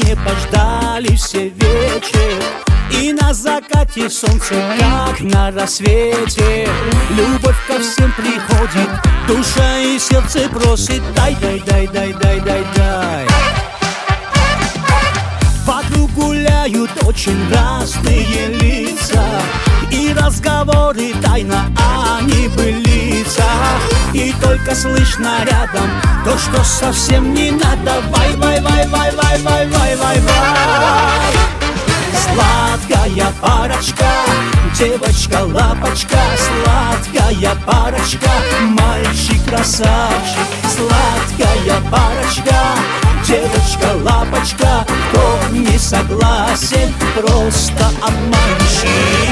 подождали все вечер, и на закате солнце, как на рассвете. Любовь ко всем приходит, душа и сердце просит: дай, дай, дай, дай, дай, дай, дай. Вокруг гуляют очень разные лица, и разговоры тайна о небылицах. И только слышно рядом то, что совсем не надо. Вай, вай, вай, вай, вай, вай, вай, вай, вай. Сладкая парочка, девочка-лапочка, сладкая парочка, мальчик-красавчик. Сладкая парочка, девочка-лапочка, кто не согласен, просто обманщик.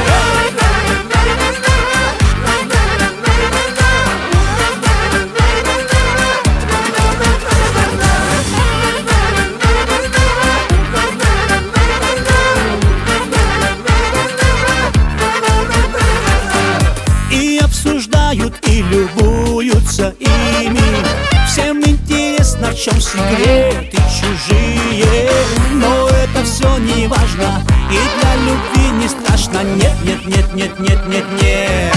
И обсуждают, и любуются ими. Всем интересно, в чем секреты чужие. Но это все не важно, и для любви не страшно. Нет, нет, нет, нет, нет, нет, нет.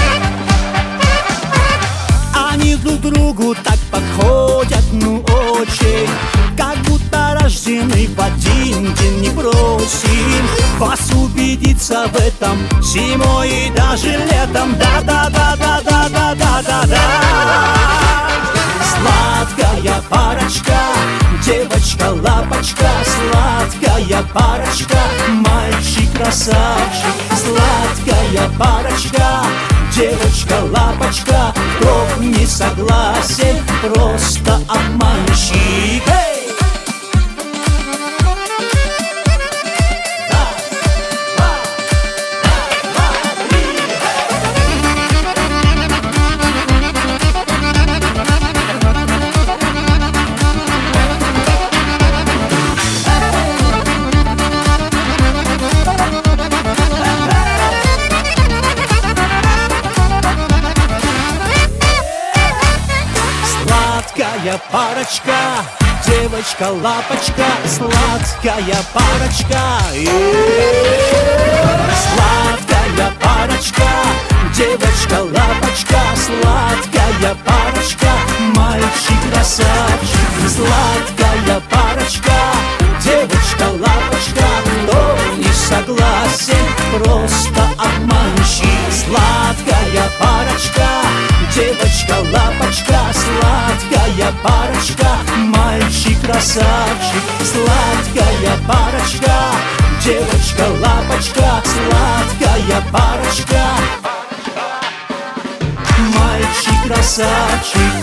Они друг другу так подходят, ну очень, как будто рождены в один день. Не просим вас убедиться в этом зимой и даже летом. Да, да, да, да, да, да, да, да, да. Сладкая парочка, девочка-лапочка, сладкая парочка, мальчик-красавчик. Сладкая парочка, девочка-лапочка, кто не согласен, просто обманщик. Сладкая парочка, девочка-лапочка, сладкая парочка. Сладкая парочка, девочка-лапочка, сладкая парочка, мальчик-красавчик. Сладкая парочка, девочка-лапочка, кто не согласен, просто обманщик. Сладкая парочка, девочка-лапочка, сладкая парочка, мальчик-красавчик. Сладкая парочка, девочка-лапочка, сладкая парочка, мальчик-красавчик.